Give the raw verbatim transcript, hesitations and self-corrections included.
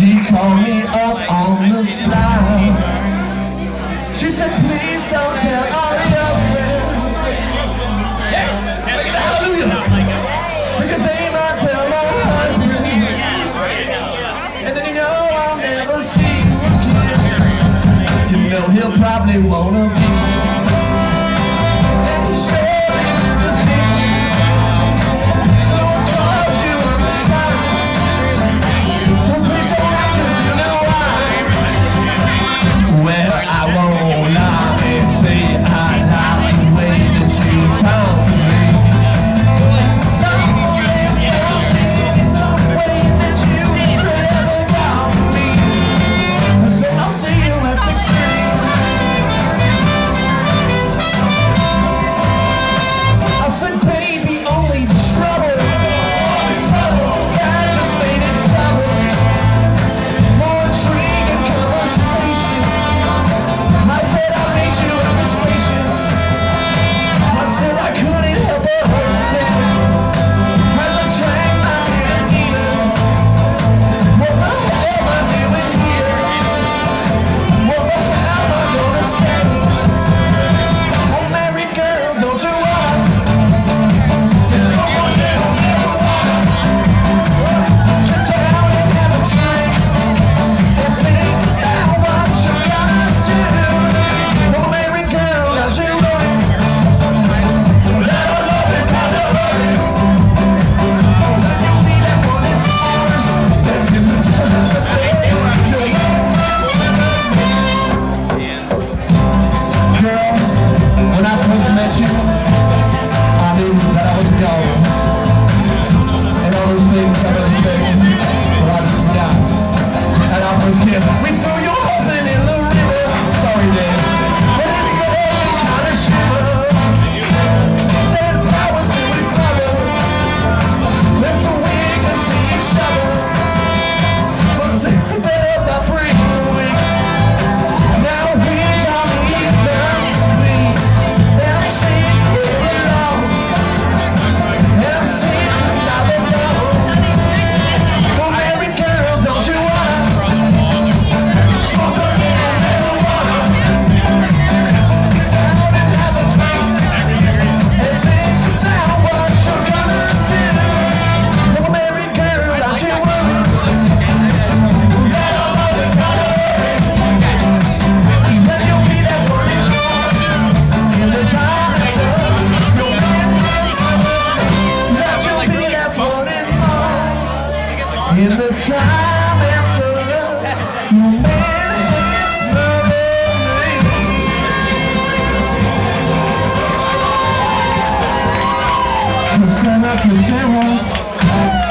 She called me up on the slide. She said, please don't tell all your friends. Hallelujah. Because they might tell my husband. And then you know I'll never see you again. You know he'll probably wanna be. And he sure is the vision. So I called you on the spot. Well, please don't ask, 'cause you know why. Well, I won't lie and say I like the way that you talk to me. We threw your husband in the river. Sorry, Dad. But every girl kind of shiver. Said if I was to his brother, then so we could see each other. But say better that pretty quick. Now he told me that's me. And I'm seeing it alone. And I'm seeing another fellow. Well, every girl, don't you want? In the time after your man has murdered me. Cassandra, Cassandra.